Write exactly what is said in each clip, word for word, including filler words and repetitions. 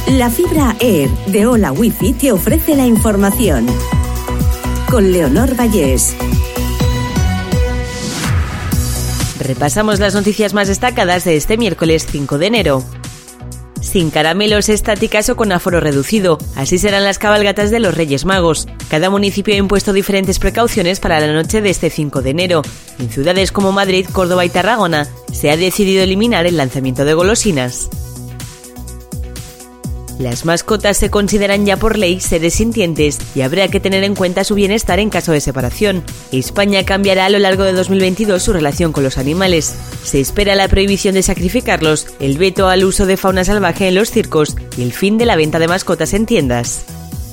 La fibra Air de Hola Wifi te ofrece la información. Con Leonor Vallés. Repasamos las noticias más destacadas de este miércoles cinco de enero. Sin caramelos, estáticas o con aforo reducido. Así serán las cabalgatas de los Reyes Magos. Cada municipio ha impuesto diferentes precauciones para la noche de este cinco de enero. En ciudades como Madrid, Córdoba y Tarragona se ha decidido eliminar el lanzamiento de golosinas. Las mascotas se consideran ya por ley seres sintientes y habrá que tener en cuenta su bienestar en caso de separación. España cambiará a lo largo de dos mil veintidós su relación con los animales. Se espera la prohibición de sacrificarlos, el veto al uso de fauna salvaje en los circos y el fin de la venta de mascotas en tiendas.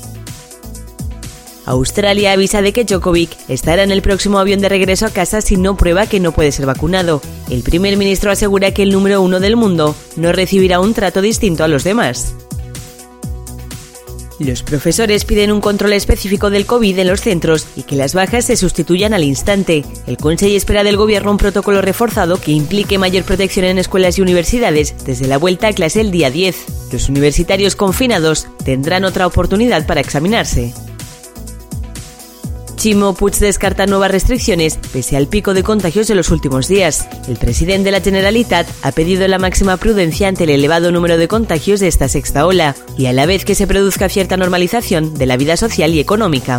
Australia avisa de que Djokovic estará en el próximo avión de regreso a casa si no prueba que no puede ser vacunado. El primer ministro asegura que el número uno del mundo no recibirá un trato distinto a los demás. Los profesores piden un control específico del COVID en los centros y que las bajas se sustituyan al instante. El Consejo espera del Gobierno un protocolo reforzado que implique mayor protección en escuelas y universidades desde la vuelta a clase el día diez. Los universitarios confinados tendrán otra oportunidad para examinarse. Ximo Puig descarta nuevas restricciones pese al pico de contagios de los últimos días. El presidente de la Generalitat ha pedido la máxima prudencia ante el elevado número de contagios de esta sexta ola y a la vez que se produzca cierta normalización de la vida social y económica.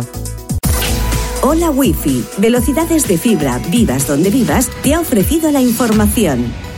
Hola Wifi, velocidades de fibra, vivas donde vivas, te ha ofrecido la información.